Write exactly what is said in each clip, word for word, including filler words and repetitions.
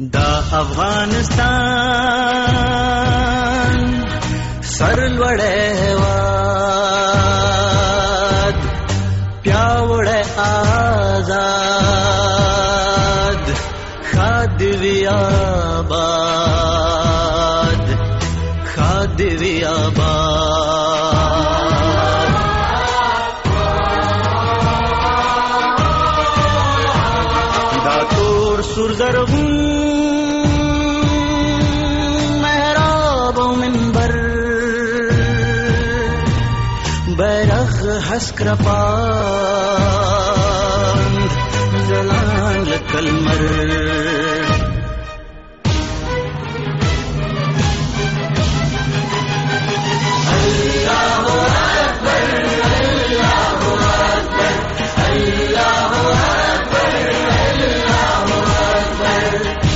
دا افغانستان سرلوړی هېواد پیاوړی آزاد ښاد دې وي آباد ښاد دې وي آباد دا تور سور زرغون بیرغ هسک رپاند ځلان لکه لمر الله اکبر الله اکبر الله اکبر الله اکبر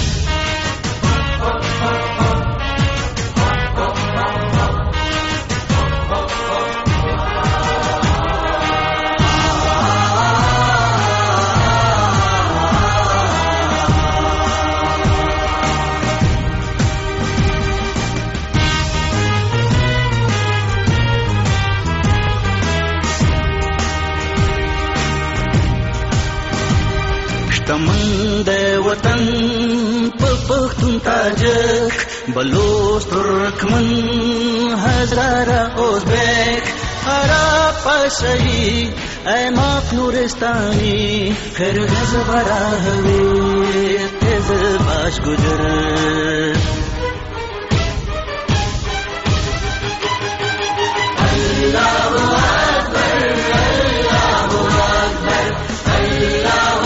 شتمن د وطن په پښتون تاجک بلوچ ترکمن هزاره ازبک عرب پشهی ایماق نورستانی قرغز براهوی قزل باش گجر الله اکبر الله اکبر الله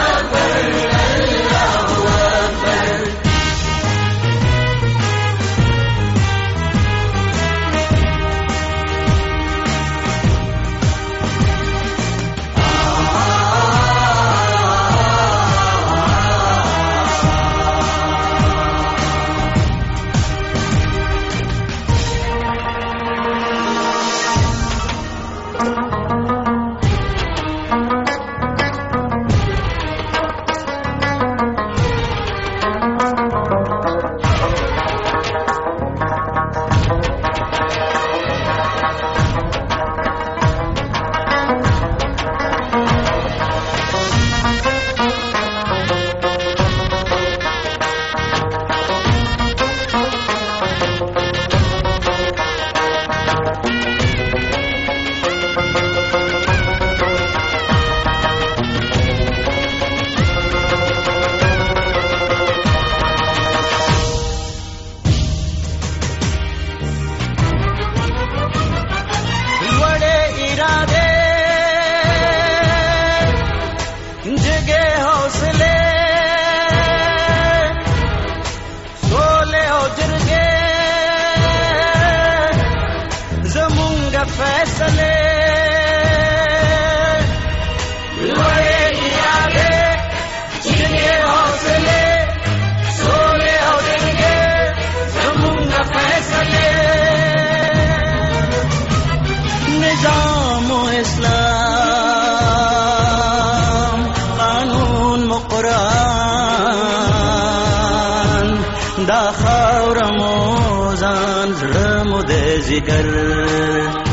फैसले लड़े इरादे जिनके हौसले सोले और जिनके जमूंगा फैसले निजाम इस्लाम कानून मुक़रान दा खौर मोजान ज़ड़ मुदे जिगर